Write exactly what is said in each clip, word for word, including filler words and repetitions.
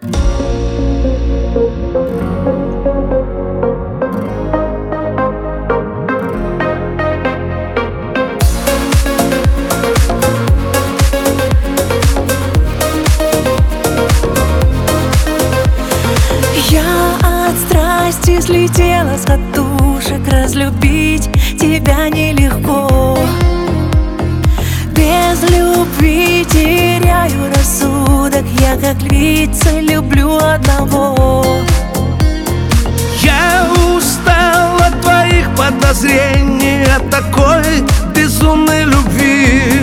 Я от страсти слетела с катушек, разлюбить тебя нелегко. Без любви теряю рассудок, я как львица люблю одного. Я устал от твоих подозрений, от такой безумной любви.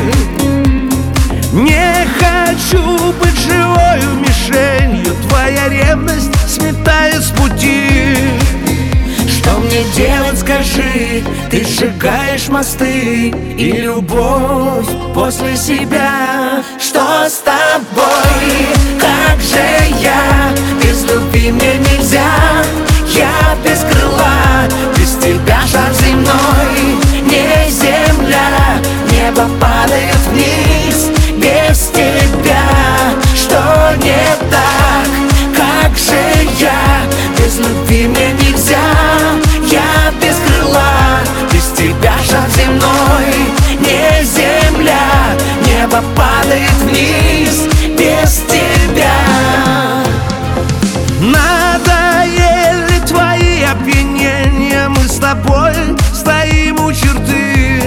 Не хочу быть живою мишенью, твоя ревность сметает с пути. Что мне делать, скажи, ты сжигаешь мосты и любовь после себя. Что с тобой, как же я, без любви мне нельзя. Я без крыла, без тебя шар земной. Не земля, небо падает вниз без тебя. Что не так, как же я, без любви мне нельзя. Я без крыла, без тебя шар земной. Не земля, небо падает вниз без тебя. Надоели твои опьянения, мы с тобой стоим у черты.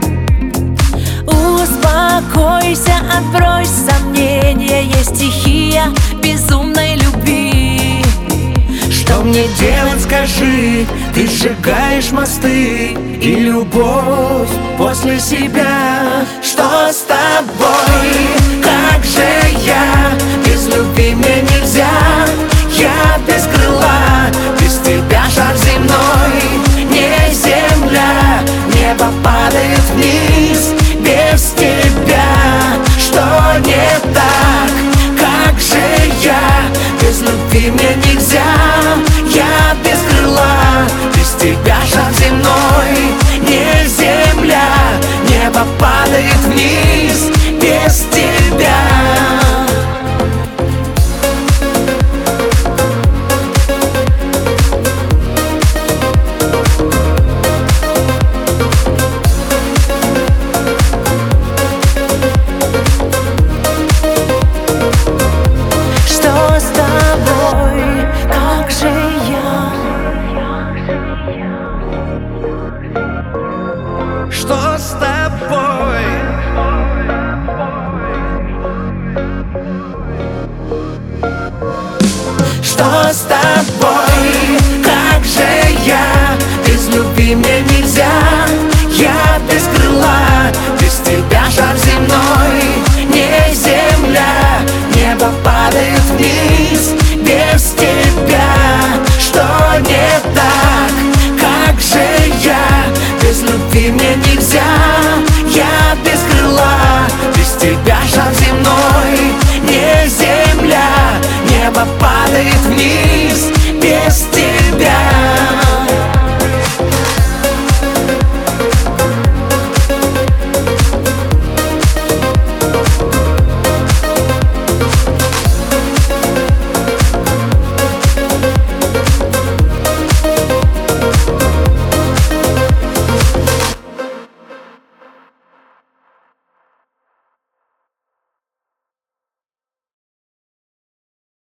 Успокойся, отбрось сомнения, есть стихия безумной любви. Что мне делать, скажи, ты сжигаешь мосты и любовь после себя. Что с тобой, как же я, без любви мне нельзя. Я без крыла, без тебя шар земной. Не земля, небо падает вниз без тебя. Что не так, как же я, без любви мне нельзя. Я без крыла, без тебя шар земной. Не земля, небо падает вниз без тебя. Что с тобой? Что с тобой?